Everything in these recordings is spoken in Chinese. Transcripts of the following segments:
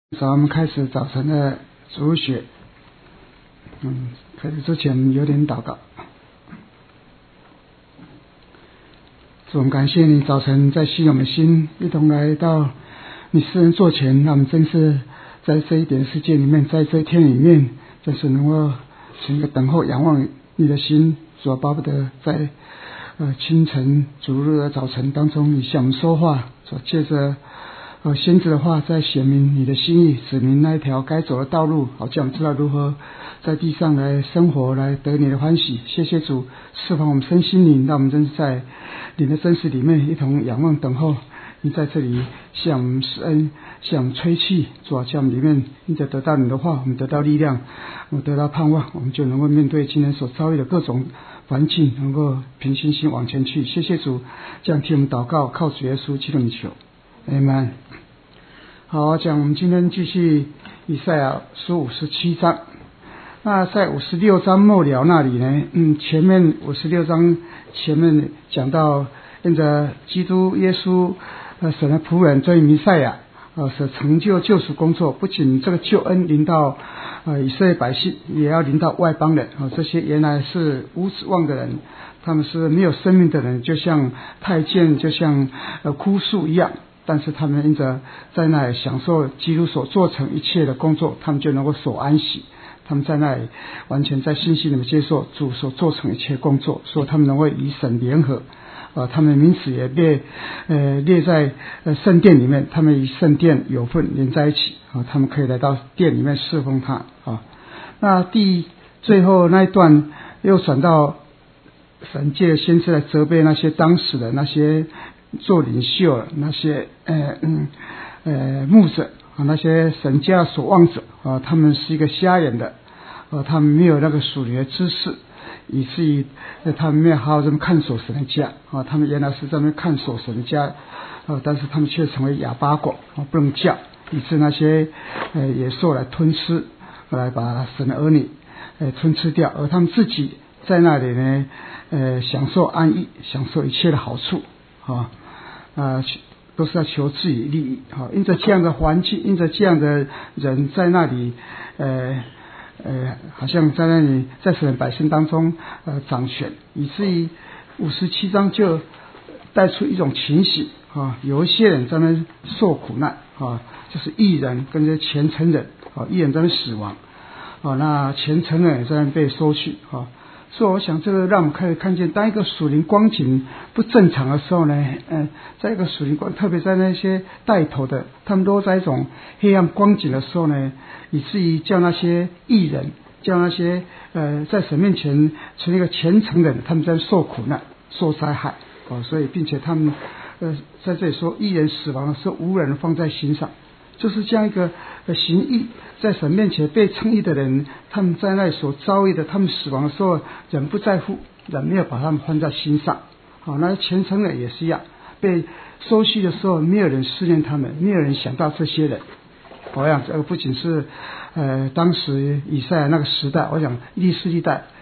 我们开始早晨的主学。开始之前有点祷告。主，我们感谢你早晨在吸我们的心，一同来到你施恩座前，让我们真是在这一点世界里面，在这一天里面，真是能够存一个等候仰望你的心。主，巴不得在清晨主日的早晨当中，你向我们说话，所借着先知的话，在显明你的心意，指明那一条该走的道路，好叫我们知道如何在地上来生活，来得你的欢喜。谢谢主释放我们身心灵，让我们真是在你的真实里面一同仰望等候你在这里向我们施恩，向我们吹气。主啊，向我们里面因着得到你的话，我们得到力量，我们得到盼望，我们就能够面对今天所遭遇的各种环境，能够凭信心往前去。谢谢主，这样替我们祷告，靠主耶稣基督的名求，Amen。好，讲我们今天继续以赛亚书57章。那在56章末了那里呢，前面56章前面讲到，因着基督耶稣神的仆人这一弥赛亚所成就救赎工作，不仅这个救恩临到以色列百姓，也要临到外邦人这些原来是无指望的人，他们是没有生命的人，就像太监，就像枯树一样。但是他们因着在那里享受基督所做成一切的工作，他们就能够所安息。他们在那里完全在信心里面接受主所做成一切工作，所以他们能够与神联合。他们的名字也列在圣殿里面，他们与圣殿有份连在一起他们可以来到殿里面侍奉他那最后那一段又转到神借先知来责备那些当时的那些做领袖，那些牧者那些神家所望者他们是一个瞎眼的他们没有那个属灵的知识，以至于他们没有好好这么看守神的家他们原来是在那边看守神的家但是他们却成为哑巴狗不能叫，以致那些野兽来吞吃，来把神的儿女吞吃掉，而他们自己在那里呢享受安逸，享受一切的好处都是要求自己利益因着这样的环境，因着这样的人在那里好像在那里在神的百姓当中掌权，以至于57章就带出一种情形有一些人在那受苦难就是义人跟这些虔诚人义人在那死亡那虔诚人也在那被收去所以我想这个让我们可以看见，当一个属灵光景不正常的时候呢在一个属灵光，特别在那些带头的，他们都在一种黑暗光景的时候呢，以至于叫那些义人，叫那些在神面前成一个虔诚的人，他们在受苦难受灾害所以并且他们在这里说义人死亡的时候无人放在心上，就是这样一个行义在神面前被称义的人，他们在那里所遭遇的，他们死亡的时候人不在乎，人没有把他们放在心上那虔诚人也是一样，被收去的时候没有人思念他们，没有人想到这些人。我想这个不仅是当时以赛亚那个时代，我想历世历代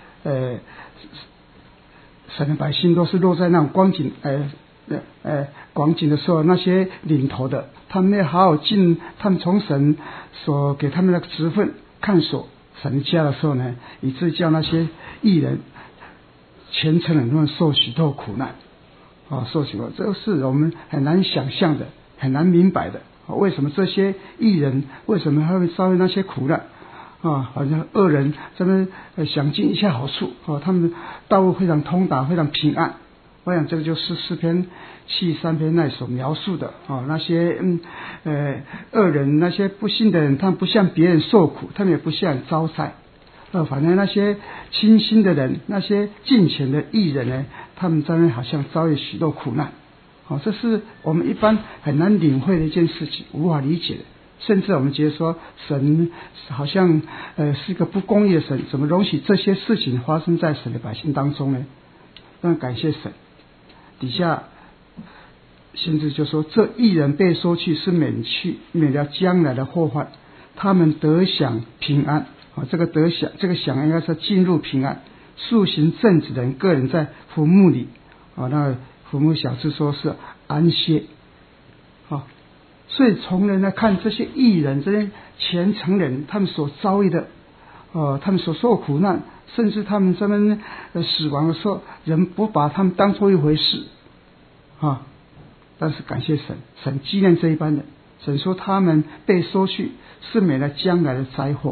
神的百姓都是落在那种光景光景的时候，那些领头的他们没有好好尽他们从神所给他们的职分看守神家的时候呢，以致叫那些义人虔诚人他们受许多苦难受许多，这个是我们很难想象的，很难明白的为什么这些义人为什么他会遭遇那些苦难好像恶人在那想尽一切好处他们道路非常通达，非常平安。我想这个就是诗篇73篇那所描述的那些恶人，那些不信的人，他们不向别人受苦，他们也不向人遭灾反正那些清心的人，那些敬虔的义人呢，他们在那好像遭遇许多苦难这是我们一般很难领会的一件事情，无法理解的。甚至我们觉得说神好像是一个不公义的神，怎么容许这些事情发生在神的百姓当中呢？但感谢神，底下先知就说，这义人被收去是免了将来的祸患，他们得享平安这个得享，这个享应该是进入平安。素行正直的人，个人在坟墓里那坟墓小字说是安歇所以从人来看这些义人、这些虔诚人，他们所遭遇的，他们所受苦难，甚至他们死亡的时候，人不把他们当作一回事啊。但是感谢神，神纪念这一班人，神说他们被收去是免了将来的灾祸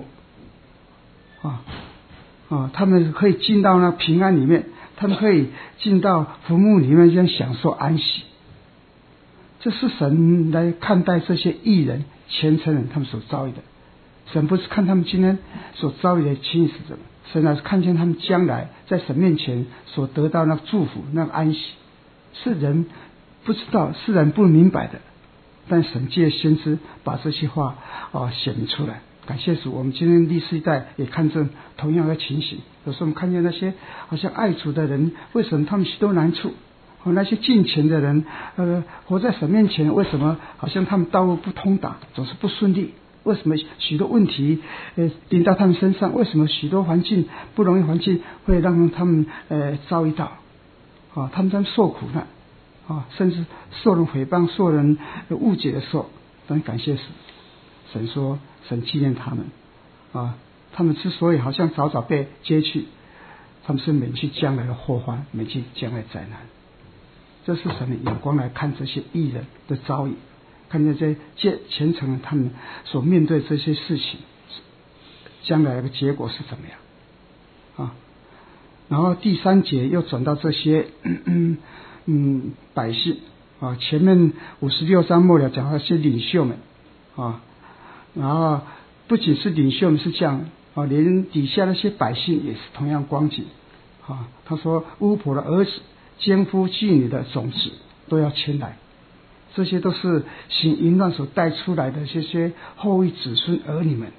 他们可以进到那平安里面，他们可以进到坟墓里面，这样享受安息。这是神来看待这些义人、虔诚人他们所遭遇的。神不是看他们今天所遭遇的轻易死者，神乃是看见他们将来在神面前所得到那个祝福、那个安息，是人不知道，是人不明白的。但神借先知把这些话显明出来。感谢主，我们今天历世代也看见同样的情形。有时候我们看见那些好像爱主的人，为什么他们许多难处？那些敬虔的人，活在神面前，为什么好像他们道路不通达，总是不顺利？为什么许多问题临到他们身上？为什么许多环境不容易环境会让他们遭遇到他们在受苦难甚至受人诽谤、受人误解的时候，但感谢神，神说神纪念他们他们之所以好像早早被接去，他们是免去将来的祸患，免去将来的灾难。这是神的眼光来看这些义人的遭遇，看见这些虔诚人他们所面对这些事情，将来的结果是怎么样然后第3节又转到这些百姓前面56章末了讲到一些领袖们然后不仅是领袖们是这样连底下那些百姓也是同样光景他说巫婆的儿子、奸夫妓女的种子都要迁来，这些都是行淫乱所带出来的这些后裔子孙儿女们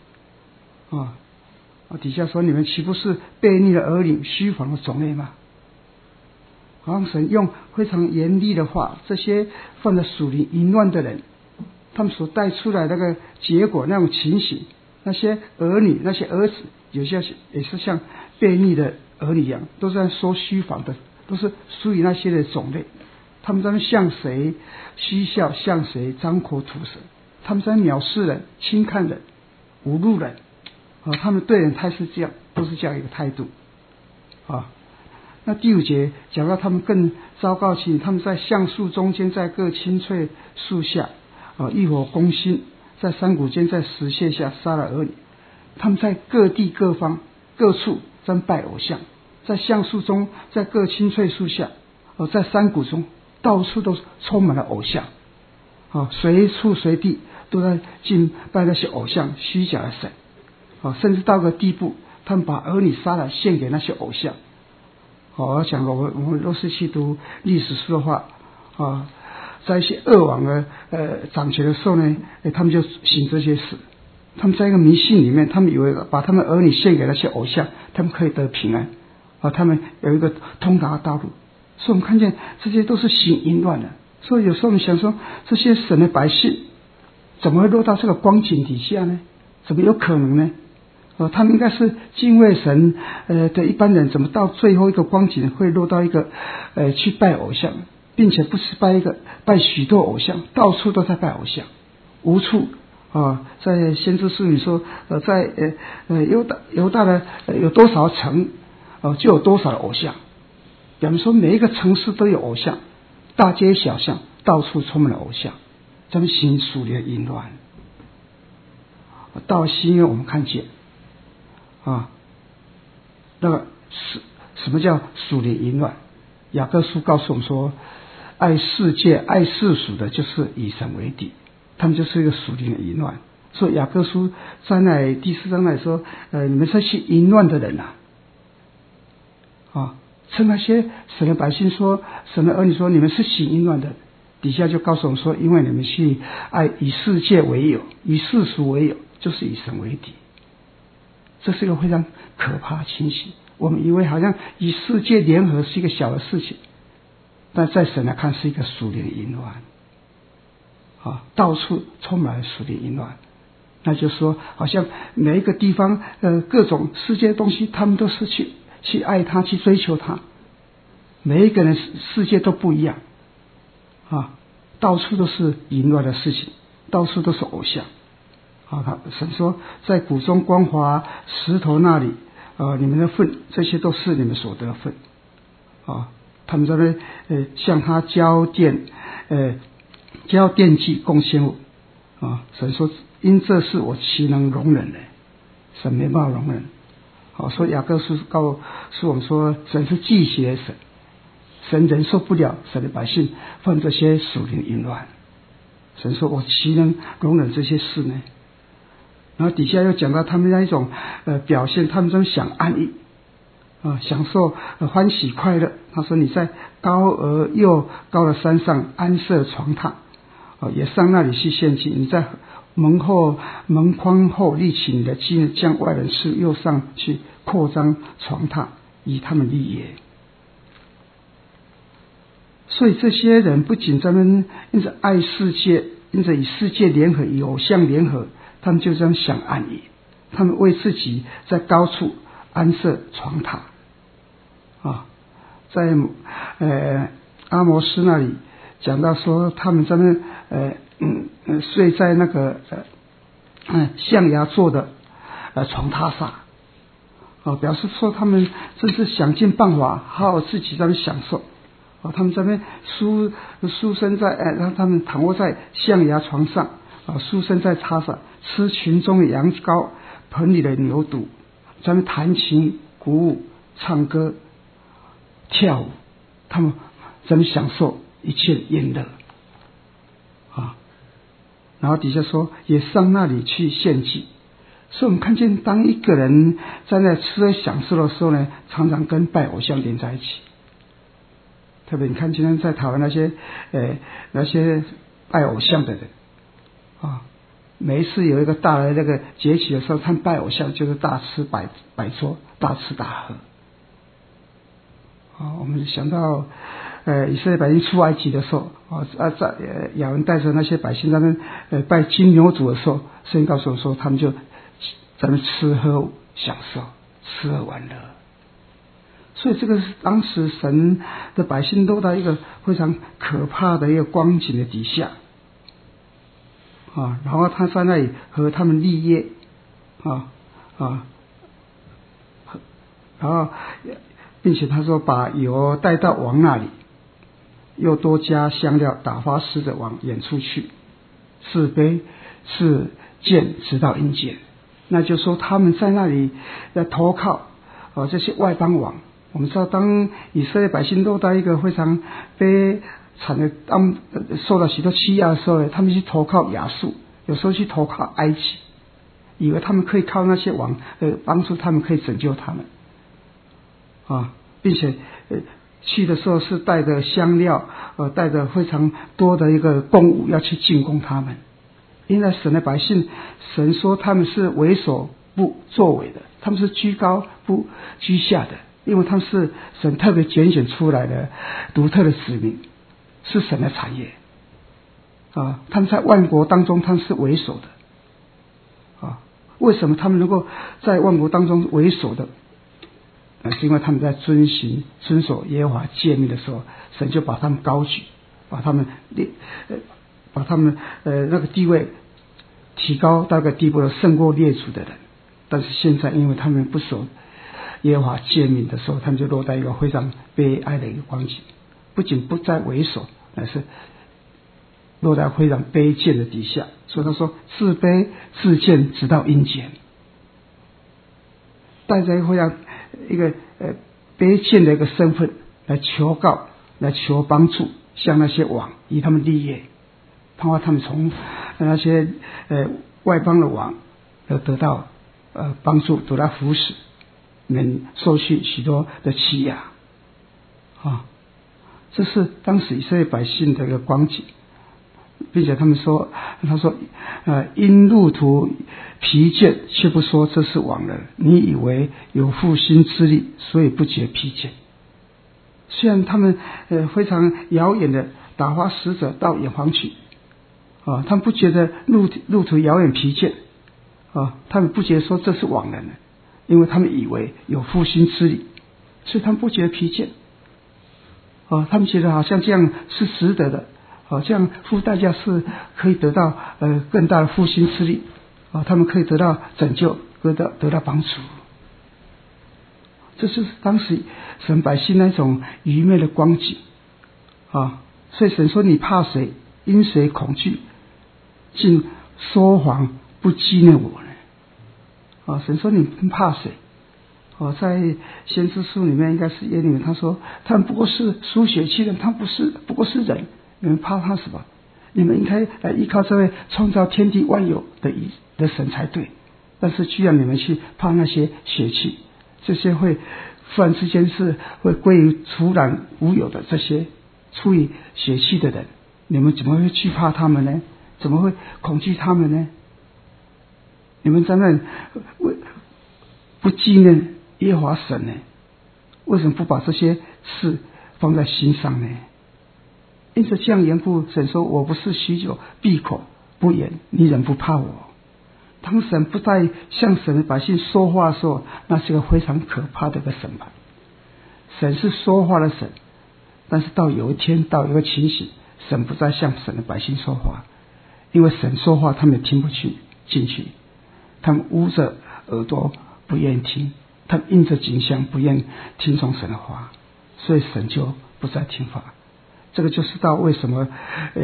底下说你们岂不是悖逆的儿女、虚谎的种类吗？好像神用非常严厉的话，这些犯了属灵淫乱的人，他们所带出来那个结果那种情形，那些儿女、那些儿子，有些也是像悖逆的儿女一样，都是在说虚谎的，都是属于那些的种类。他们在向谁嬉笑，向谁张口吐舌，他们在藐视人、轻看人、侮辱人他们对人态是这样，都是这样一个态度那第5节讲到他们更糟糕情，他们在橡树中间，在各青翠树下欲火攻心，在山谷间，在石屑下杀了儿女。他们在各地各方各处瞻拜偶像，在橡树中，在各青翠树下在山谷中，到处都充满了偶像随处随地都在敬拜那些偶像、虚假的神甚至到个地步，他们把儿女杀了献给那些偶像我讲了，我们若是去读历史书的话在一些恶王掌权的时候呢他们就行这些事。他们在一个迷信里面，他们以为把他们儿女献给那些偶像，他们可以得平安他们有一个通达的道路。所以我们看见这些都是行淫乱的。所以有时候我们想说，这些神的百姓怎么会落到这个光景底下呢？怎么有可能呢？他们应该是敬畏神的一般人，怎么到最后一个光景会落到一个去拜偶像，并且不是拜许多偶像，到处都在拜偶像，无处在先知书里说在犹大的有多少城就有多少的偶像。比方说每一个城市都有偶像，大街小巷到处充满了偶像，他们行属灵的淫乱。到新约我们看见那个什么叫属灵淫乱？雅各书告诉我们说，爱世界、爱世俗的，就是以神为敌，他们就是一个属灵的淫乱。所以雅各书在那第4章来说，你们这些淫乱的人称那些神的百姓说，神的儿女说，你们是行淫乱的。底下就告诉我们说，因为你们去爱以世界为友，以世俗为友，就是以神为敌。这是一个非常可怕的情形。我们以为好像与世界联合是一个小的事情，但在神来看是一个属灵的淫乱到处充满了属灵淫乱。那就是说，好像每一个地方各种世界的东西，他们都是去爱它，去追求它。每一个人世界都不一样到处都是淫乱的事情。 到处都是偶像。神说，在谷中光滑石头那里，你们的份，这些都是你们所得份。他们在那向他交奠祭供献物。神说，因这事我岂能容忍呢？神没办法容忍。所以雅各书告诉我们说，神是忌邪的神，神忍受不了神的百姓犯这些属灵淫乱。神说，我岂能容忍这些事呢？然后底下又讲到他们那一种表现，他们真想安逸享受欢喜快乐。他说，你在高而又高的山上安设床榻，也上那里去献祭。你在门框后立起你的基，将外人事又上去扩张床榻，以他们立业。所以这些人不仅他们因着爱世界，因着与世界联合，与偶像联合，他们就这样想安逸，他们为自己在高处安设床榻在阿摩斯那里讲到说，他们在那睡在那个象牙做的床榻上表示说他们真是想尽办法好好自己在那享受他们在那舒身在让他们躺卧在象牙床上舒身在榻上，吃群中的羊羔，盆里的牛肚，在那弹琴鼓舞唱歌跳舞，他们在那享受一切宴乐然后底下说也上那里去献祭。所以我们看见，当一个人在那吃喝享受的时候呢，常常跟拜偶像连在一起。特别你看今天在台湾那些拜偶像的人每一次有一个大的那个节气的时候，他们拜偶像就是大吃百桌，大吃大喝我们想到以色列百姓出埃及的时候在亚伦带着那些百姓在那拜金牛犊的时候，圣经告诉我说，他们就在那吃喝享受，吃喝玩乐。所以这个是当时神的百姓都在一个非常可怕的一个光景的底下然后他在那里和他们立约然后并且他说把油带到王那里，又多加香料，打发使者往远处去，是卑是贱，直到阴间。那就说他们在那里投靠这些外邦王。我们知道，当以色列百姓落到一个非常悲惨的受到许多欺压的时候呢，他们去投靠亚述，有时候去投靠埃及，以为他们可以靠那些王帮助他们，可以拯救他们并且去的时候是带着香料带着非常多的一个供物要去进贡他们。因为神的百姓，神说他们是为所不作为的，他们是居高不居下的，因为他们是神特别拣选出来的独特的子民，是神的产业他们在万国当中他们是为首的为什么他们能够在万国当中为首的是因为他们在遵守耶和华诫命的时候，神就把他们高举，把他们那个地位提高到一个地步的胜过列祖的人。但是现在因为他们不守耶和华诫命的时候，他们就落在一个非常悲哀的一个光景，不仅不再为首，乃是落在非常卑贱的底下。所以他说自卑自贱，直到阴间，带着一个卑贱的一个身份来求告，来求帮助，向那些王以他们立业，盼望他们从那些外邦的王得到帮助，得到扶持，能受去许多的欺压这是当时以色列百姓的一个光景。并且他说因路途疲倦，却不说这是枉然，你以为有复兴之力，所以不觉疲倦。虽然他们非常遥远的打发使者到远方去他们不觉得路途遥远疲倦他们不觉得说这是枉然的，因为他们以为有复兴之力，所以他们不觉得疲倦他们觉得好像这样是值得的这样付代价是可以得到更大的复兴之力他们可以得到拯救，得到帮助。这是当时神百姓那种愚昧的光景所以神说你怕谁，因谁恐惧，竟说谎不纪念我呢神说你怕谁在先知书里面应该是耶利米，他说他们不过是属血气的，他们不过是人，你们怕他什么？你们应该来依靠这位创造天地万有的神才对，但是居然你们去怕那些血气，这些会忽然之间是会归于突然无有的这些出于血气的人，你们怎么会惧怕他们呢？怎么会恐惧他们呢？你们在那不纪念耶和华神呢？为什么不把这些事放在心上呢？因此这样缘故，神说我不是许久闭口不言，你仍不怕我。当神不再向神的百姓说话的时候，那是个非常可怕的一个审判。神是说话的神，但是到有一天到一个情形，神不再向神的百姓说话，因为神说话他们也听不进去，他们捂着耳朵不愿意听，他们应着景象不愿意听从神的话，所以神就不再听话。这个就是到为什么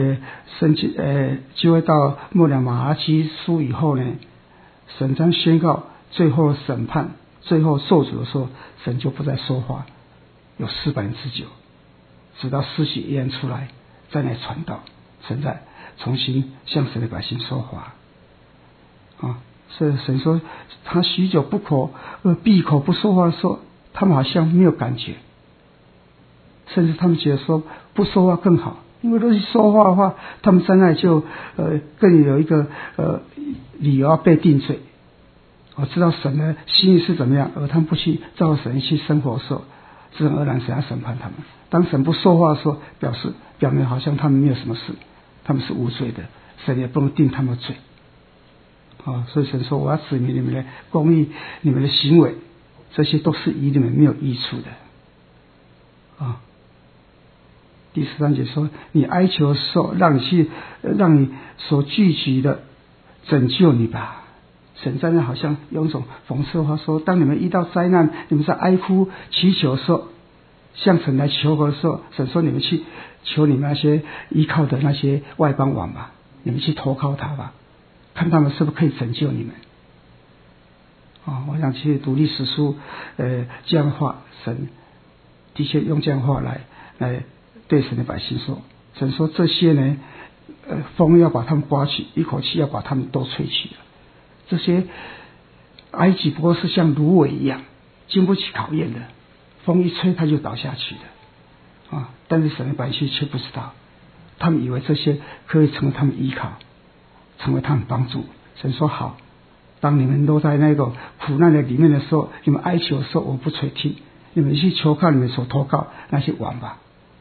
就会到末了马拉基书以后呢，神将宣告最后审判最后受主的时候，神就不再说话，有400年之久，直到施洗约翰出来再来传道，神再重新向神的百姓说话所以神说他许久闭口不说话的时候，他们好像没有感觉，甚至他们觉得说不说话更好，因为如果说话的话，他们在那就更有一个理由要被定罪。我知道神的心意是怎么样，而他们不去照神去生活的时候，自然而然神要审判他们。当神不说话的时候，表明好像他们没有什么事，他们是无罪的，神也不能定他们罪所以神说我要指明你们的公义，你们的行为，这些都是与你们没有益处的第13节说你哀求的时候，让你所聚集的拯救你吧。神在那好像用一种讽刺的话说，当你们遇到灾难，你们在哀哭祈求的时候，向神来求和的时候，神说你们去求你们那些依靠的那些外邦王吧，你们去投靠他吧，看他们是不是可以拯救你们我想去读历史书这样的话，神的确用这样的话来对神的百姓说，神说这些呢风要把他们刮去，一口气要把他们都吹去了。这些埃及不过是像芦苇一样经不起考验的，风一吹它就倒下去了但是神的百姓却不知道，他们以为这些可以成为他们依靠，成为他们帮助。神说好，当你们都在那个苦难的里面的时候，你们哀求的时候我不垂听，你们去求靠你们所投靠那些王吧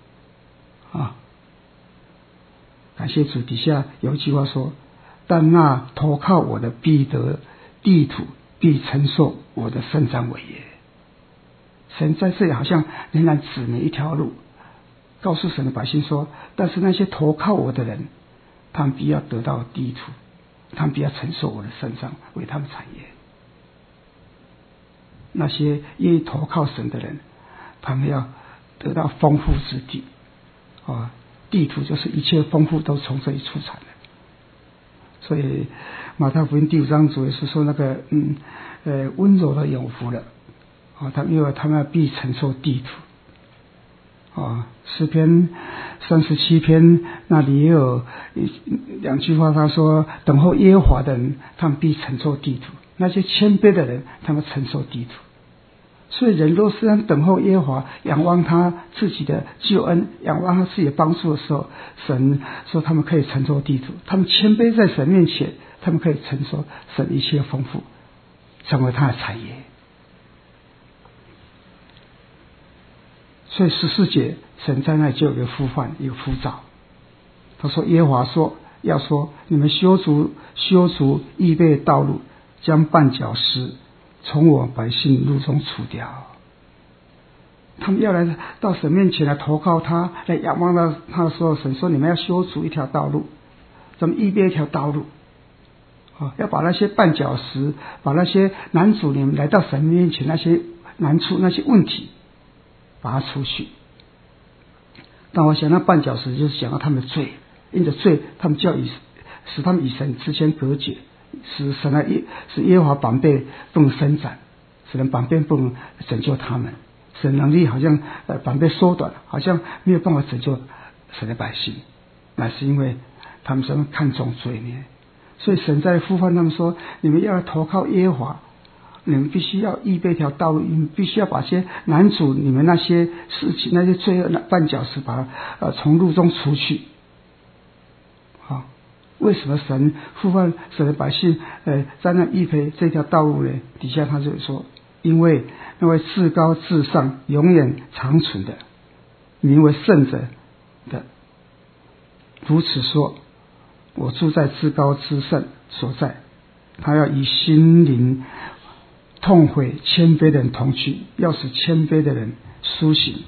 感谢主。底下有一句话说，但那投靠我的必得地土，必承受我的圣战伟业。神在这里好像仍然指明一条路，告诉神的百姓说，但是那些投靠我的人，他们必要得到地土，他们必要承受我的圣战为他们产业。那些愿意投靠神的人，他们要得到丰富之地地土就是一切丰富都从这里出产的。所以马太福音第5章主耶稣说那个温柔的有福了因为他们必承受地土诗篇37篇那里也有2句话，他说等候耶和华的人，他们必承受地土，那些谦卑的人，他们承受地土。所以人若是在等候耶和华，仰望他自己的救恩，仰望他自己的帮助的时候，神说他们可以承受地土，他们谦卑在神面前，他们可以承受神一切丰富，成为他的产业。所以14节神在那就有一个呼唤，一个呼召，他说耶和华说要说，你们修筑预备道路，将绊脚石从我百姓路中除掉。 他们要来到神面前来投靠他，来仰望到他的时候，神说：“你们要修筑一条道路，咱们预备一条道路，要把那些绊脚石，把那些难阻你们来到神面前那些难处、那些问题，把它除去。”但我想，那绊脚石就是讲到他们的罪，因着罪，他们就要使他们与神之间隔绝，使耶和华膀臂不能伸展，使人膀臂不能拯救他们。神能力好像膀臂缩短，好像没有办法拯救神的百姓，那是因为他们神看重罪孽。所以神在呼唤他们说：“你们要投靠耶和华，你们必须要预备一条道路，你们必须要把些难阻你们那些事情、那些罪恶的绊脚石，把它从路中除去。”好，为什么神呼唤神的百姓在那预备这条道路呢？底下他就说：“因为那位至高至上、永远长存的，名为圣者的，如此说：我住在至高之圣所在，他要以心灵痛悔谦卑的人同去，要使谦卑的人苏醒，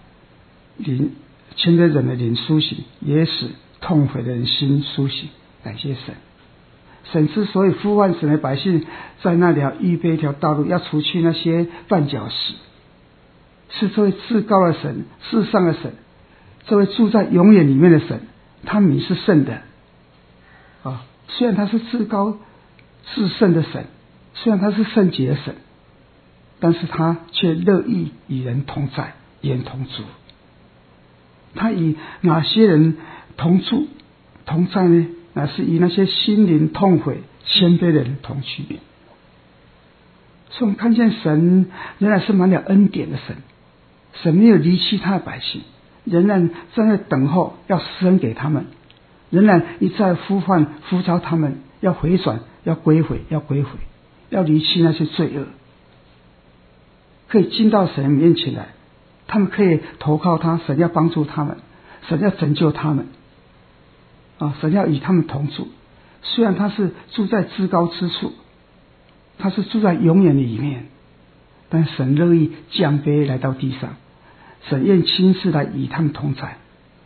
谦卑人的灵苏醒，也使痛悔的人心苏醒。”感谢神。神之所以呼唤神的百姓在那里要预备一条道路，要除去那些绊脚石，是这位至高的神、至上的神，这位住在永远里面的神，他名是圣的虽然他是至高至圣的神，虽然他是圣洁的神，但是他却乐意与人同在，与人同住。他与哪些人同住同在呢？乃是与那些心灵痛悔谦卑的人同去。所以我们看见神仍然是满了恩典的神，神没有离弃他的百姓，仍然站在等候要施恩给他们，仍然一再呼召他们要回转，要归回，要离弃那些罪恶，可以进到神面前来，他们可以投靠他，神要帮助他们，神要拯救他们神要与他们同住。虽然他是住在至高之处，他是住在永远里面，但神乐意降卑来到地上，神愿亲自来与他们同在，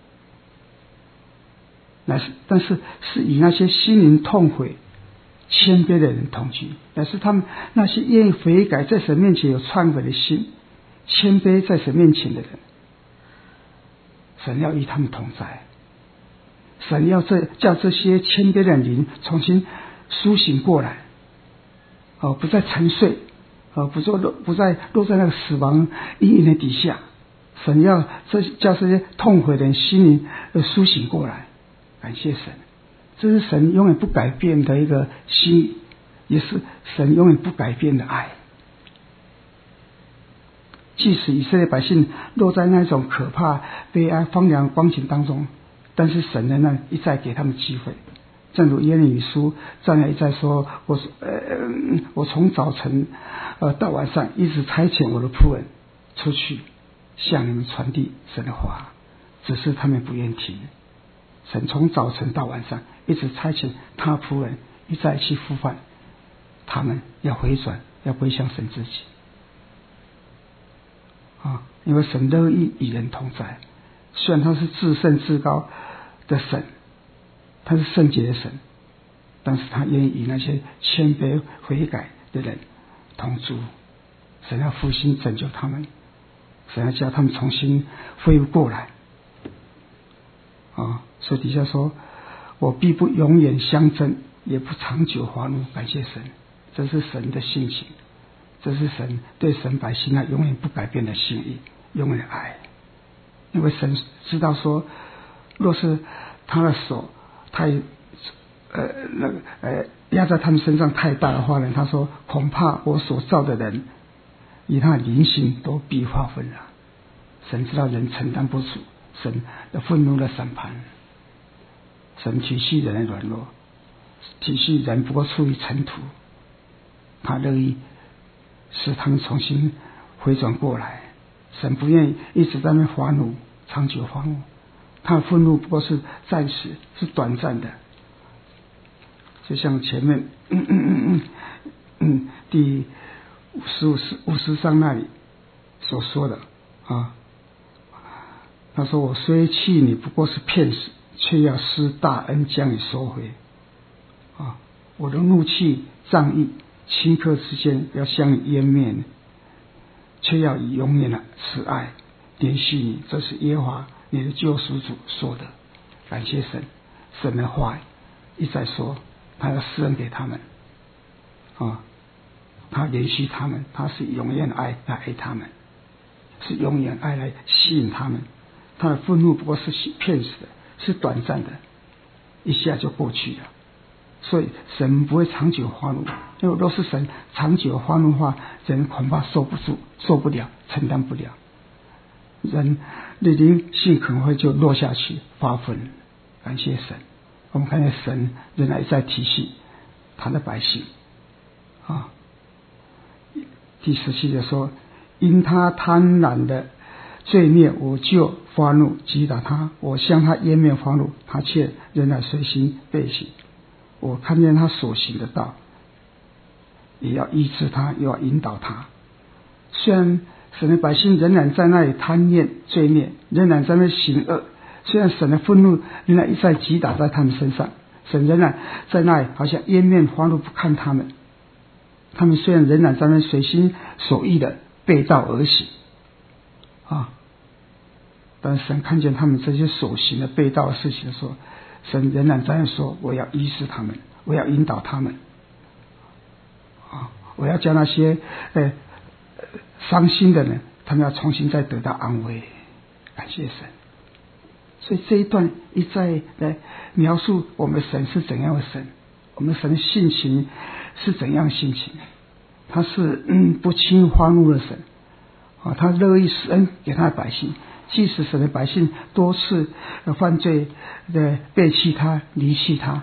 但是与那些心灵痛悔谦卑的人同居，乃是他们那些愿意悔改，在神面前有忏悔的心，谦卑在神面前的人，神要与他们同在。神要叫这些谦卑的灵重新苏醒过来，不再沉睡，不再落在那个死亡阴影的底下。神要叫这些痛悔的人心灵苏醒过来。感谢神，这是神永远不改变的一个心意，也是神永远不改变的爱。即使以色列百姓落在那种可怕、悲哀、荒凉光景当中，但是神仍然一再给他们机会。正如耶利米书站在一再说：“我从早晨到晚上一直差遣我的仆人出去，向你们传递神的话，只是他们不愿听。”神从早晨到晚上一直差遣他的仆人一再去呼唤他们要回转，要归向神自己因为神乐意与人同在。虽然他是至圣至高的神，他是圣洁的神，但是他愿意与那些谦卑悔改的人同住。神要复兴拯救他们，神要叫他们重新恢复过来所以底下说：“我必不永远相争，也不长久发怒。”感谢神，这是神的性情，这是神对神百姓永远不改变的心意，永远的爱。因为神知道说，若是他的手压在他们身上太大的话呢，他说恐怕我所造的人以他的灵性都必划分了。神知道人承担不住神的愤怒的审判，神体恤人的软弱，体恤人不过出于尘土，他乐意使他们重新回转过来。神不愿意一直在那边发怒，长久发怒，他的愤怒不过是暂时，是短暂的。就像前面第50章那里所说的啊。他说：“我虽弃你，不过是骗死，却要施大恩将你收回。啊，我的怒气、仗义、顷刻之间要将你湮灭，却要以永远的慈爱联系你。”这是耶和华你的救赎主说的。感谢神，神的话一再说，他要施恩给他们，啊，他联系他们，他是永远的爱来爱他们，是永远爱来吸引他们。他的愤怒不过是骗死的，是短暂的，一下就过去了。所以神不会长久发怒，因为若是神长久发怒的话，人恐怕受不住、受不了、承担不了，人的灵性可能会就落下去发昏。感谢神，我们看见神仍然在提醒他的百姓啊。第17节说：“因他贪婪的罪孽，我就发怒击打他；我向他湮灭发怒，他却仍然随心背行。我看见他所行的道，也要医治他，又要引导他。”虽然神的百姓仍然在那里贪恋罪孽，仍然在那里行恶，虽然神的愤怒仍然一再击打在他们身上，神仍然在那里好像湮灭发怒不看他们。他们虽然仍然在那随心所欲的背道而行啊，但神看见他们这些所行的背道的事情的时候，神仍然在说：“我要医治他们，我要引导他们啊，我要叫那些伤心的人，他们要重新再得到安慰。”感谢神。所以这一段一再来描述我们的神是怎样的神，我们神的性情是怎样的性情。他是不轻发怒的神啊，他乐意施恩给他的百姓，即使神的百姓多次犯罪的背弃他、离弃他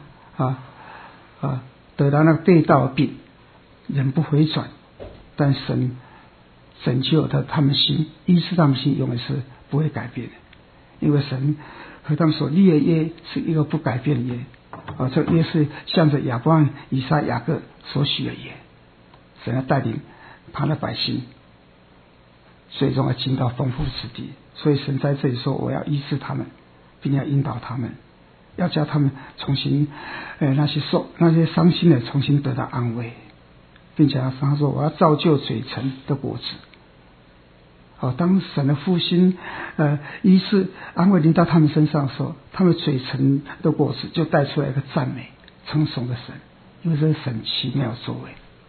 得到那个背道的病，人不回转，但神拯救他们心，医治他们心，永远是不会改变的。因为神和他们所立的约是一个不改变的约啊，这约是向着亚伯拉罕、以撒、雅各所许的约。神要带领他的百姓最终要进到丰富之地，所以神在这里说：“我要医治他们，并要引导他们，要叫他们重新那些伤心的重新得到安慰，并且他说：我要造就嘴唇的果子。”当神的复兴医治安慰临到他们身上的时候，他们嘴唇的果子就带出来一个赞美称颂的神，因为这是神奇妙的作为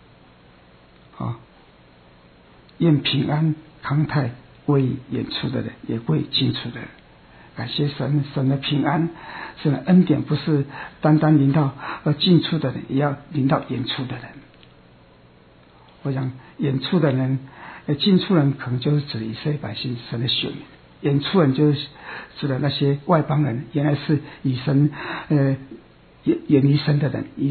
愿平安康泰归远处的人，也归近处的人。感谢神，神的平安，神的恩典不是单单临到近处的人，也要临到远处的人。我想远处的人近处人可能就是指以色列百姓，神的选民；远处人就是指的那些外邦人，原来是以神远离神的人，与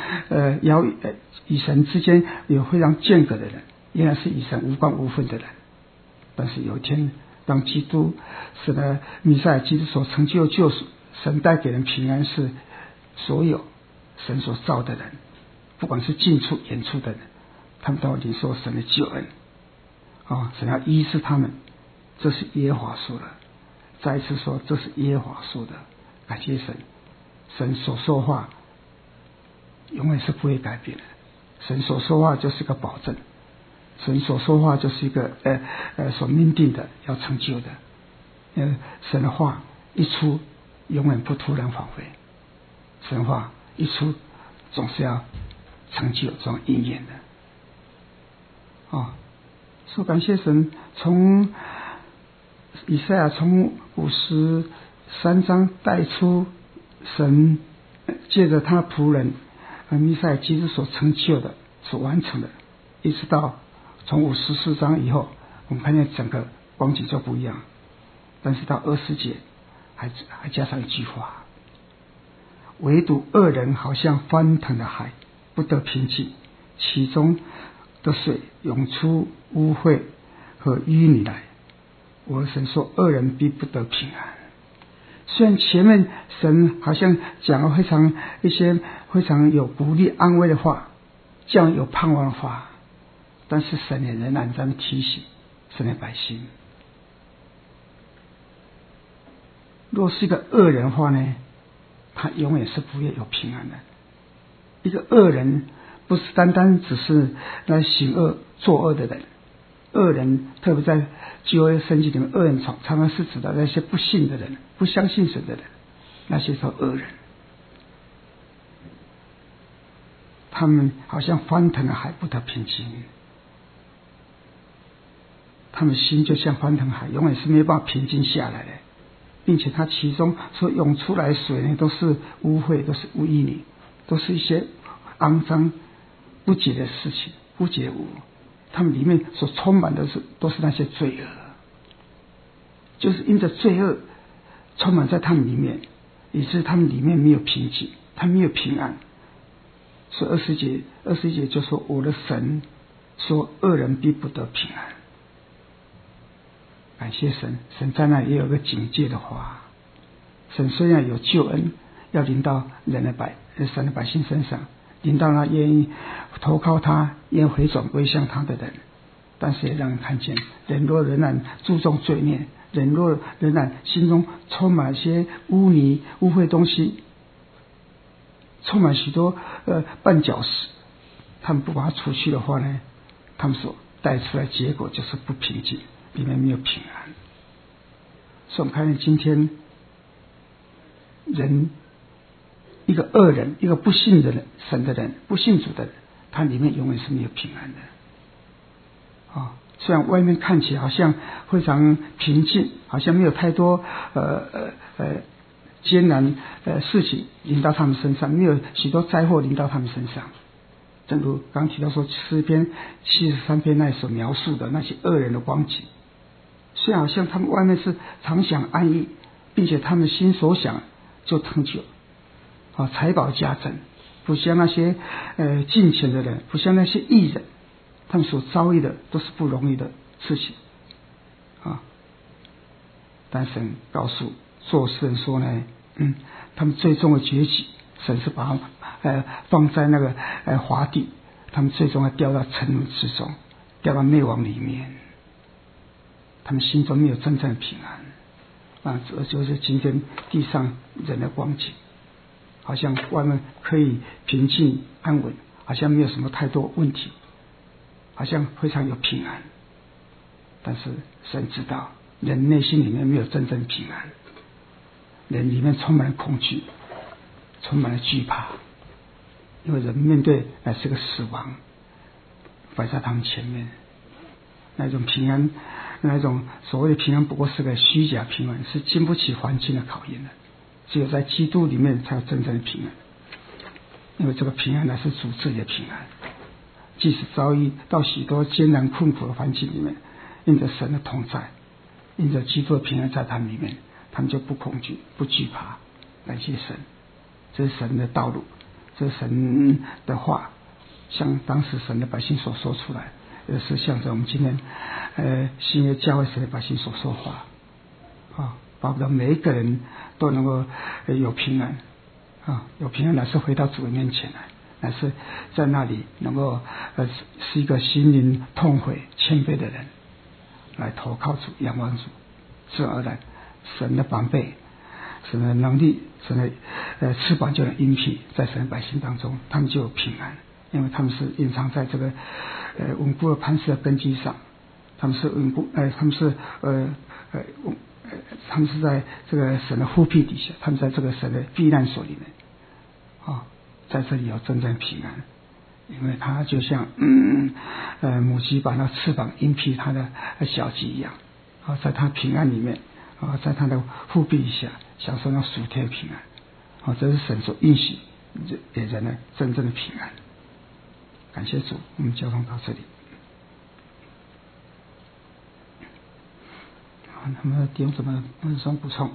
神之间有非常间隔的人，原来是与神无关无分的人。但是有一天，当基督使得弥赛亚基督所成就的救赎，神带给人平安，是所有神所造的人，不管是近处远处的人，他们都要领受神的救恩神要医治他们，这是耶和华说的。再一次说，这是耶和华说的。感谢神，神所说话永远是不会改变的，神所说话就是个保证，神所说话就是一个所命定的要成就的。神的话一出，永远不突然返回，神话一出总是要成就，总要应验的说感谢神，从以赛亚从53章带出神借着他仆人弥赛亚基督所成就的、所完成的，一直到从54章以后，我们看见整个光景就不一样。但是到20节还加上一句话：唯独恶人好像翻腾的海，不得平静，其中的水涌出污秽和淤泥来。我的神说，恶人必不得平安。虽然前面神好像讲了一些非常有鼓励安慰的话，这样有盼望的话，但是神也仍然在提醒神的百姓若是一个恶人的话呢，他永远是不会有平安的。一个恶人不是单单只是那行恶作恶的人，恶人特别在旧约圣经里面，恶人常常是指的那些不信的人，不相信神的人，那些叫恶人。他们好像翻腾的海，不得平静，他们心就像翻腾海，永远是没有办法平静下来的，并且它其中所涌出来的水呢，都是污秽，都是污泥，都是一些肮脏不洁的事情，不洁污。他们里面所充满的都是那些罪恶，就是因着罪恶充满在他们里面，以致他们里面没有平静，他们没有平安。所以20节就说，我的神说恶人必不得平安。感谢神，神在那也有个警戒的话。神虽然有救恩要临到神的百姓身上，临到那愿意投靠他、愿回转归向他的人，但是也让人看见，人若仍然注重罪孽，人若仍然心中充满一些污泥、污秽东西，充满许多绊脚石，他们不把它除去的话呢，他们所带出来的结果就是不平静，里面没有平安。所以我们看见今天人，一个恶人，一个不信的人，神的人，不信主的人，他里面永远是没有平安的。虽然外面看起来好像非常平静，好像没有太多艰难事情临到他们身上，没有许多灾祸临到他们身上。正如刚提到说诗篇73篇那所描述的那些恶人的光景，虽然好像他们外面是常享安逸，并且他们心所想就成就，财宝家珍，不像那些敬虔的人，不像那些义人，他们所遭遇的都是不容易的事情但神告诉做事人说呢，他们最终的结局，神是把他们放在那个华地，他们最终要掉到沉沦之中，掉到灭亡里面，他们心中没有真正的平安这就是今天地上人的光景，好像外面可以平静安稳，好像没有什么太多问题，好像非常有平安，但是神知道人内心里面没有真正平安，人里面充满了恐惧，充满了惧怕，因为人面对那是个死亡摆在他们前面，那种平安，那种所谓的平安不过是个虚假平安，是经不起环境的考验的，只有在基督里面才有真正的平安，因为这个平安乃是主自己的平安，即使遭遇到许多艰难困苦的环境里面，因着神的同在，因着基督的平安在他们里面，他们就不恐惧不惧怕。感谢神，这是神的道路，这是神的话，像当时神的百姓所说出来，也是向着我们今天新约教会神的百姓所说话巴不得每一个人都能够有平安有平安，乃是回到主的面前来，乃是在那里能够是一个心灵痛悔谦卑的人，来投靠主仰望主，自然而然神的防备，神的能力，神的翅膀就能荫庇在神的百姓当中，他们就有平安，因为他们是隐藏在这个稳固的磐石的根基上，他们是稳固他们是在这个神的护庇底下，他们在这个神的避难所里面在这里有真正平安，因为他就像母鸡把那翅膀荫庇他的小鸡一样在他平安里面在他的护庇下享受那属天的平安这是神所应许给人的真正的平安。感谢主，我们交通到这里。那么弟兄姊妹有什么补充？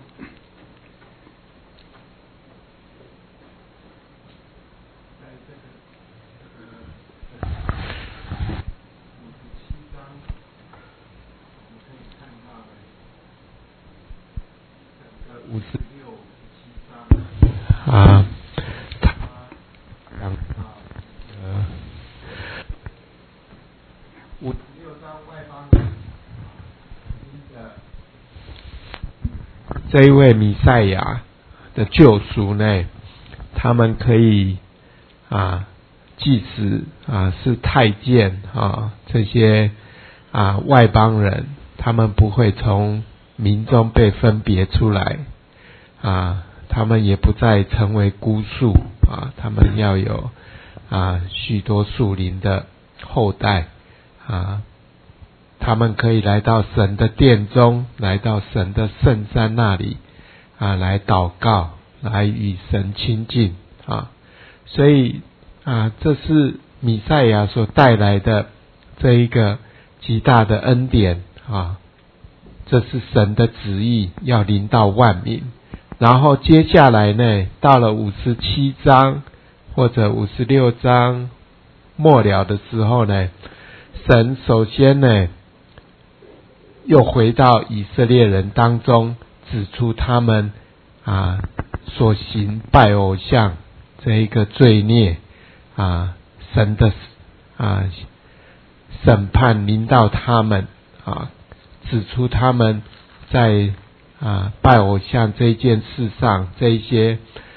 这一位弥赛亚的救赎呢，他们可以即使是太监这些外邦人，他们不会从民中被分别出来他们也不再成为孤宿他们要有许多属灵的后代他们可以来到神的殿中，来到神的圣山那里来祷告，来与神亲近所以这是弥赛亚所带来的这一个极大的恩典这是神的旨意要临到万民。然后接下来呢，到了57章或者56章末了的时候呢，神首先呢又回到以色列人当中，指出他们所行拜偶像这一个罪孽神的审判临到他们指出他们在拜偶像这件事上，这一些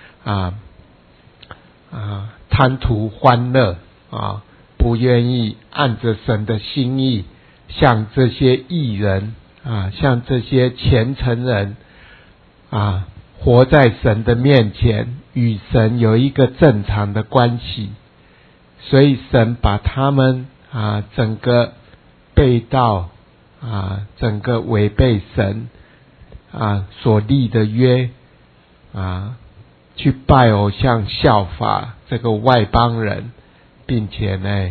贪图欢乐不愿意按着神的心意，像这些义人像这些虔诚人活在神的面前，与神有一个正常的关系，所以神把他们整个背道整个违背神所立的约去拜偶像，效法这个外邦人，并且呢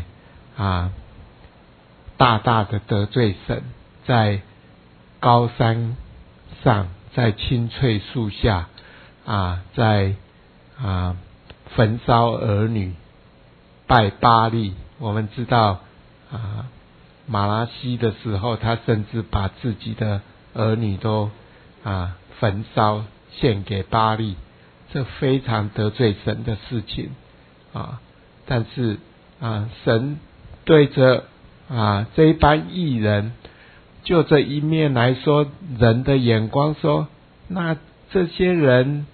大大的得罪神，在高山上，在青翠树下在焚烧儿女，拜巴力。我们知道马拉西的时候，他甚至把自己的儿女都焚烧献给巴力，这非常得罪神的事情但是神对着这一班义人，就这一面来说，人的眼光说，那这些人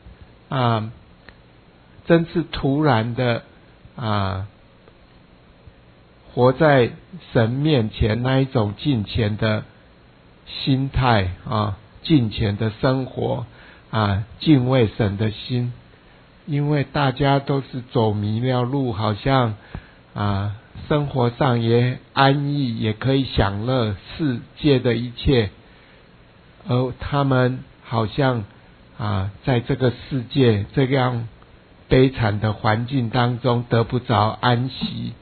真是突然的活在神面前那一种敬虔的心态敬虔的生活敬畏神的心。因为大家都是走迷了路，好像生活上也安逸，也可以享乐世界的一切，而他们好像在这个世界这样悲惨的环境当中得不着安息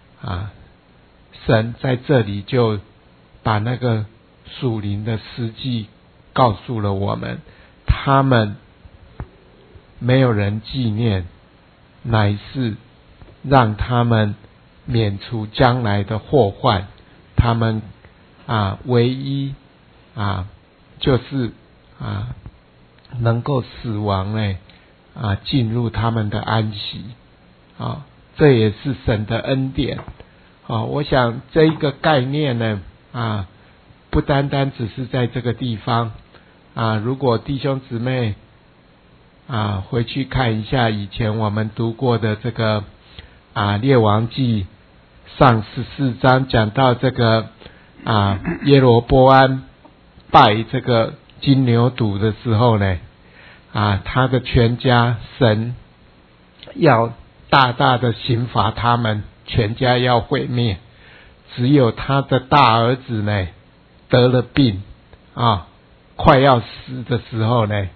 神在这里就把那个属灵的实际告诉了我们，他们没有人纪念，乃是让他们免除将来的祸患。他们唯一就是能够死亡进入他们的安息这也是神的恩典我想这一个概念呢不单单只是在这个地方如果弟兄姊妹回去看一下以前我们读过的这个列王记上14章，讲到这个耶罗波安拜这个金牛犊的时候呢他的全家，神要大大的刑罚他们，全家要毁灭，只有他的大儿子呢得了病快要死的时候呢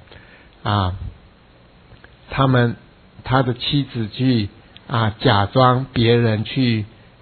他的妻子去假装别人去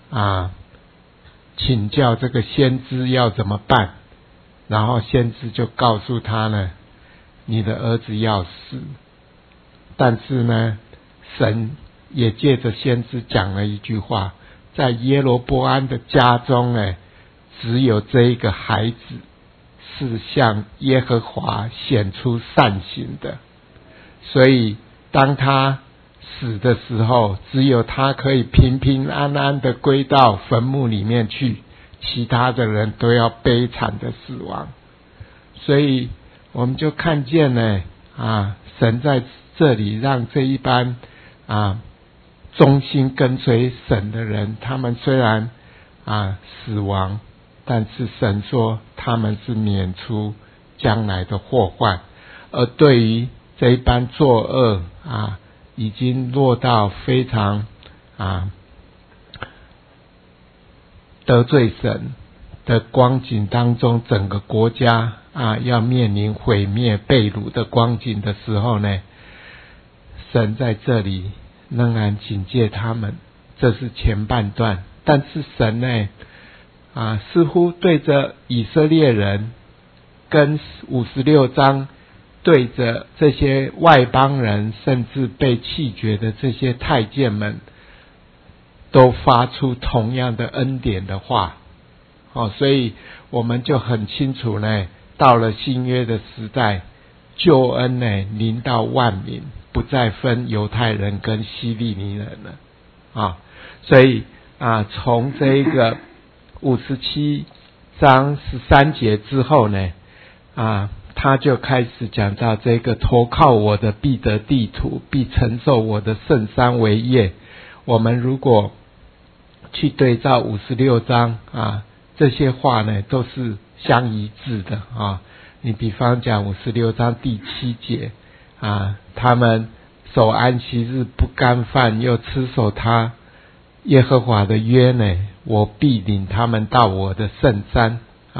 请教这个先知要怎么办，然后先知就告诉他呢，你的儿子要死。但是呢，神也借着先知讲了一句话，在耶罗波安的家中呢，只有这一个孩子是向耶和华显出善行的，所以当他死的时候，只有他可以平平安安的归到坟墓里面去，其他的人都要悲惨的死亡。所以我们就看见呢神在这里让这一班忠心跟随神的人，他们虽然死亡，但是神说他们是免除将来的祸患。而对于这一班作恶已经落到非常得罪神的光景当中，整个国家要面临毁灭被掳的光景的时候呢，神在这里仍然警戒他们，这是前半段。但是神呢似乎对着以色列人跟56章对着这些外邦人甚至被弃绝的这些太监们都发出同样的恩典的话所以我们就很清楚呢，到了新约的时代，救恩呢临到万民，不再分犹太人跟希利尼人了所以从这个57章13节之后呢他就开始讲到这个投靠我的必得地土，必承受我的圣山为业。我们如果去对照56章这些话呢都是相一致的你比方讲56章第7节他们守安息日不干犯，又持守他耶和华的约呢，我必领他们到我的圣山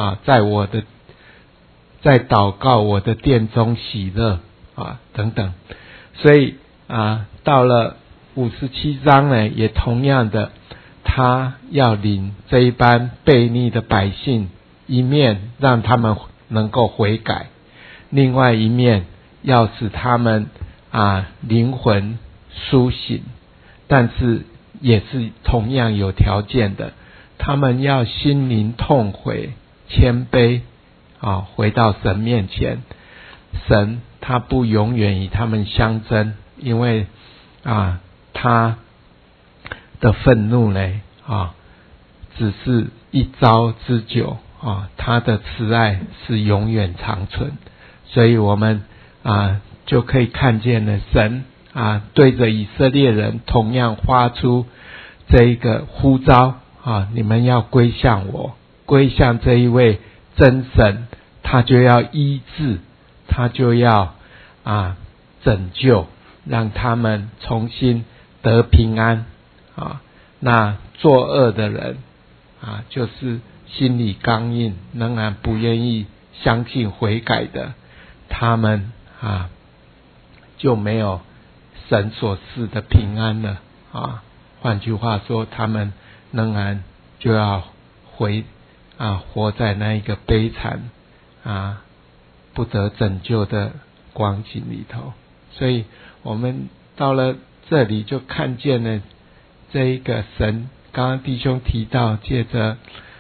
在祷告我的殿中喜乐等等。所以到了57章呢，也同样的，他要领这一班悖逆的百姓，一面让他们能够悔改，另外一面要使他们灵魂苏醒，但是也是同样有条件的，他们要心灵痛悔谦卑回到神面前。神他不永远与他们相争，因为他的愤怒呢只是一朝之久他的慈爱是永远长存。所以我们就可以看见了神对着以色列人同样发出这一个呼召你们要归向我，归向这一位真神，他就要医治，他就要拯救，让他们重新得平安那作恶的人就是心里刚硬，仍然不愿意相信悔改的，他们就没有神所赐的平安了换句话说，他们仍然就要活在那一个悲惨不得拯救的光景里头。所以我们到了这里就看见了这一个神，刚刚弟兄提到，借着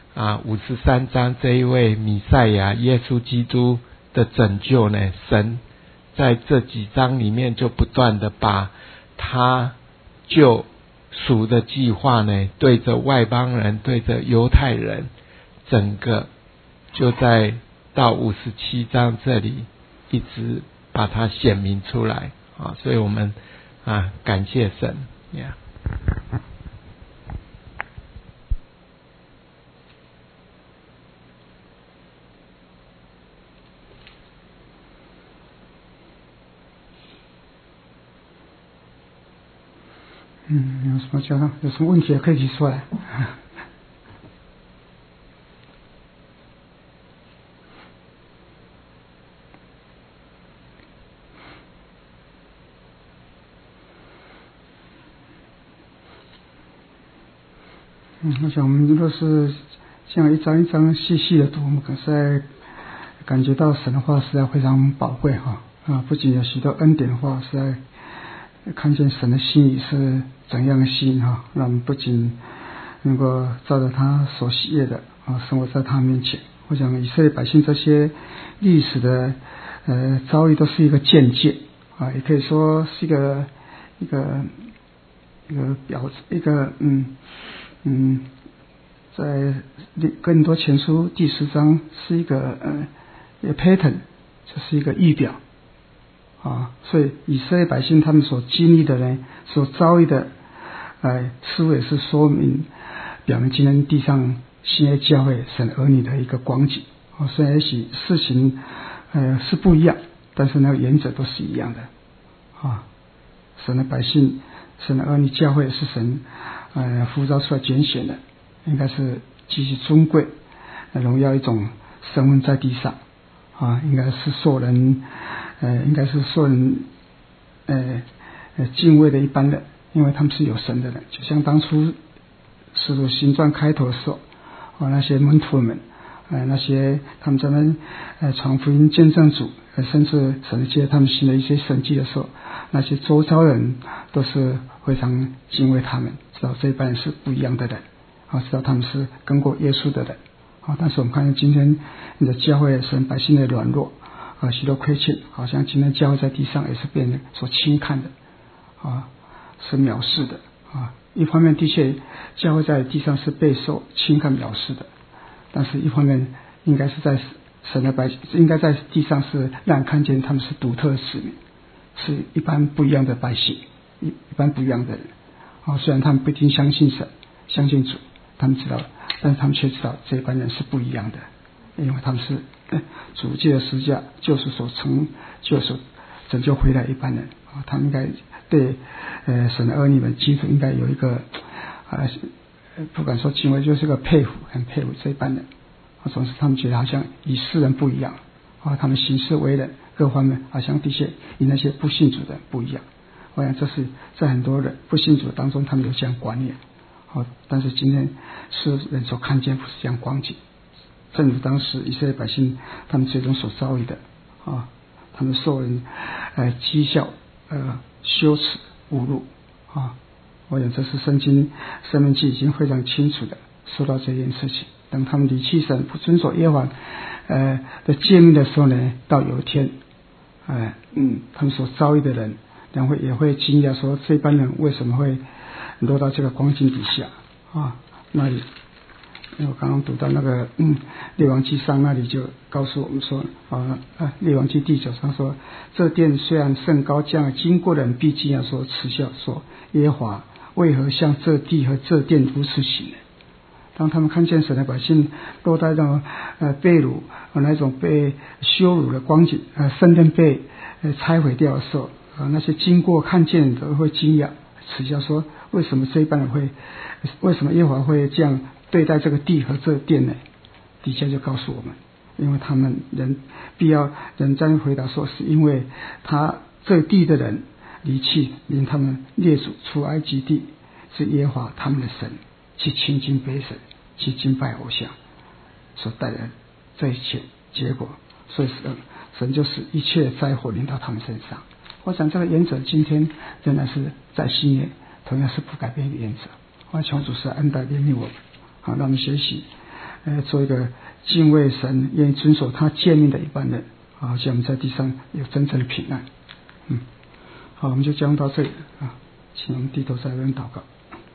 53章这一位弥赛亚耶稣基督的拯救呢，神在这几章里面就不断的把他救赎的计划呢，对着外邦人，对着犹太人，整个就在到57章这里一直把它显明出来所以我们感谢神有什么家长有什么问题可以提出来我想我们如果是像一张一张细细的读，我们可是在感觉到神的话实在非常宝贵不仅有许多恩典的话，实在看见神的心意是怎样的心让我们不仅能够照着他所喜悦的生活在他面前。我想以色列百姓这些历史的遭遇都是一个见解也可以说是一个在哥林多前书第10章是一个pattern 这是一个预表啊。所以以色列百姓他们所经历的呢，所遭遇的似乎也是说明表明今天地上新约教会神儿女的一个光景。虽然也许事情是不一样，但是那个原则都是一样的啊。神的百姓，神的儿女教会是神呼召出来拣选的，应该是极其尊贵荣耀一种身份在地上啊，应该是受人敬畏的一般人，因为他们是有神的人。就像当初使徒行传开头的时候那些门徒们那些他们在那传福音见证主，甚至神借他们行了一些神迹的时候，那些周遭人都是非常敬畏他们，知道这一班人是不一样的人知道他们是跟过耶稣的人但是我们看见今天你的教会神百姓的软弱许多亏欠，好像今天教会在地上也是被人所轻看的是藐视的一方面的确教会在地上是备受轻看藐视的，但是一方面应该是在神的百姓，应该在地上是让人看见他们是独特的使命，是一般不一样的百姓，一般不一样的人虽然他们不一定相信神相信主，他们知道，但是他们却知道这一般人是不一样的，因为他们是主借着十字架救赎所成就所拯救回来一般人他们应该对神的儿女们基督应该有一个不敢说敬畏，就是个佩服，很佩服这一般人总是他们觉得好像与世人不一样他们行事为人各方面好像的确与那些不信主的不一样。我想这是在很多人不信主当中他们有这样观念但是今天世人所看见不是这样光景，正如当时以色列百姓他们最终所遭遇的他们受人讥笑羞耻侮辱我想这是圣经申命记已经非常清楚的说到这件事情。等他们离弃神不遵守耶和华的诫命的时候呢，到有一天他们所遭遇的人也会惊讶说这班人为什么会落到这个光景底下那里我刚刚读到那个列王记上那里就告诉我们说列王记第9章说，这殿虽然甚高，将经过的人必惊讶说耻笑说耶和华为何向这地和这殿如此行呢？当他们看见神的百姓落在那种被掳那种被羞辱的光景圣殿被拆毁掉的时候那些经过看见的会惊讶耻笑说为什么这一般人会，为什么耶和华会这样对待这个地和这个殿呢？底下就告诉我们，因为他们人必要人在回答说是因为他这地的人离弃领他们列祖出埃及地是耶和华他们的神，去亲近别神，去敬拜偶像所带来的这一切结果，所以神就使一切灾祸临到他们身上。我想这个原则今天仍然是在新约同样是不改变的原则。我求主是恩待怜悯我们让我们学习做一个敬畏神愿意遵守他诫命的一般人像我们在地上有真正的平安。好，我们就讲到这里请我们低头在为人祷告。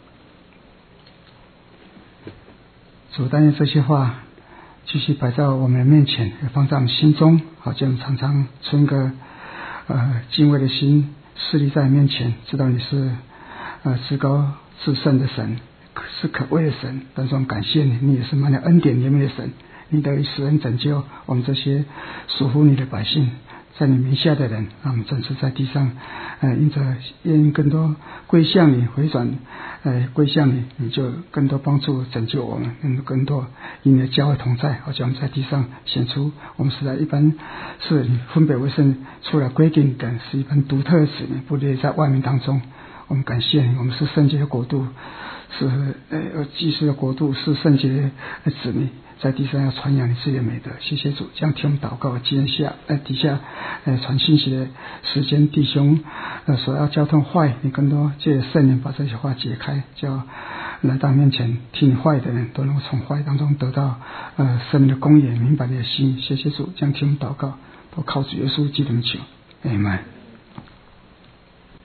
主，但愿这些话继续摆在我们的面前，也放在我们心中，好叫我们常常存个敬畏的心侍立在你面前，知道你是至高至圣的神，是可畏的神，但是我们感谢你，你也是满了恩典怜悯的神，你得以使人拯救我们这些属乎你的百姓，在你名下的人，让我们真是在地上因着愿意更多归向你回转归向你，你就更多帮助拯救我们，更多与你的教会同在，好像我们在地上显出我们实在一般是你分别为圣出来规定的是一般独特的使命，不列在外面当中。我们感谢你，我们是圣洁的国度，是祭司的国度，是圣洁的子民，在地上要传扬你自己的美德。谢谢主，这样听我们祷告。今天底下传信息的时间，弟兄所要交通坏，你更多借圣灵把这些话解开，叫来到面前听你话语的人都能够从话语当中得到圣灵的公义，明白你的心。谢谢主，这样听我们祷告，都靠主耶稣基督的名求，阿们。